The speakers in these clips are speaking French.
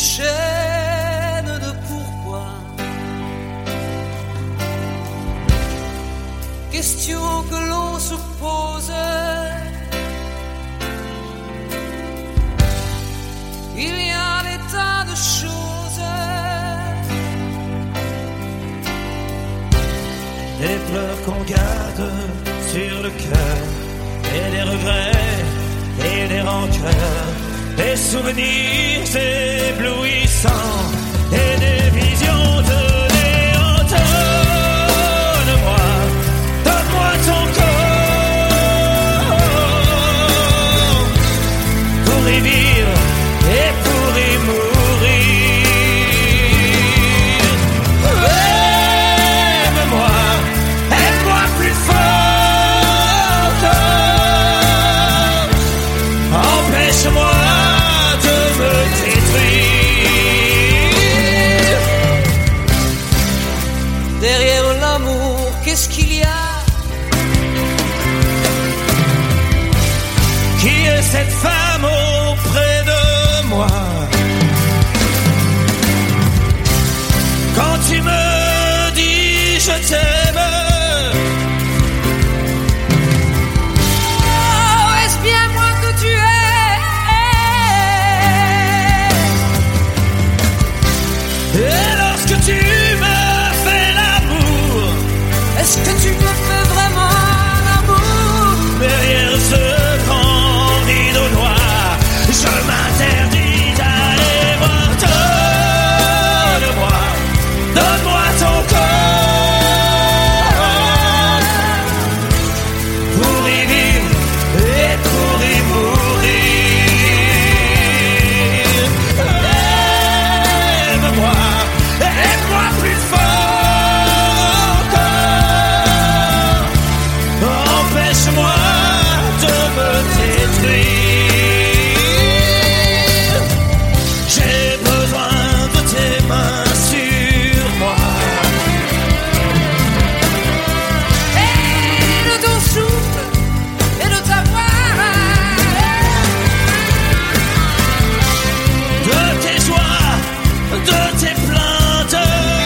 chaîne de pourquoi. Question que l'on se pose. Il y a des tas de choses, des pleurs qu'on garde sur le cœur, et des regrets et des rancœurs, des souvenirs éblouissants et des visions de néant. Donne-moi ton corps pour y vivre et pour y mourir. Aime-moi plus fort. Empêche-moi de me détruire. derrière l'amour, qu'est-ce qu'il y a? Qui est cette femme auprès de moi? Quand tu me dis je t'aime, Oh, est-ce bien moi que tu es? et lorsque tu me fais l'amour, Est-ce que tu me fais vraiment l'amour? derrière ce grand rideau noir, je m'interdis d'aller voir. Donne-moi ton corps pour y vivre et pour y mourir. Aime-moi plus fort encore. Empêche-moi de me détruire. J'ai besoin de tes mains sur moi. Et de ton souffle et de ta voix, De tes joies, de tes plaintes,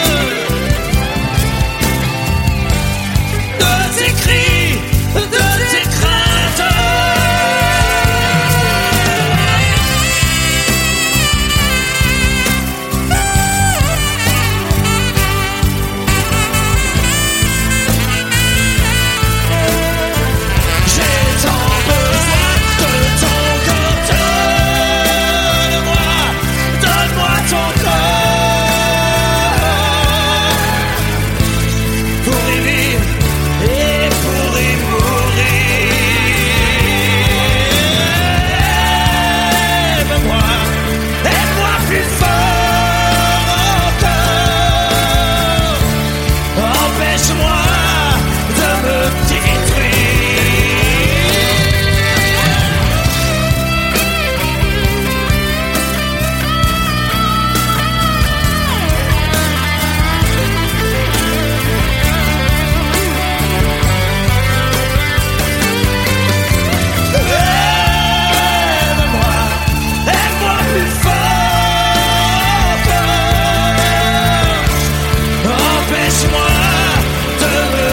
de tes cris, de tes craintes. J'ai tant besoin de ton corps. Donne-moi ton corps pour y vivre et pour y mourir. Aime-moi plus fort encore. Empêche-moi de me détruire. Aime-moi plus fort encore. Empêche-moi de me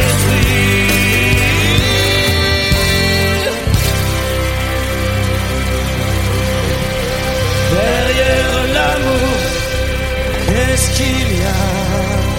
détruire. Derrière l'amour, qu'est-ce qu'il y a?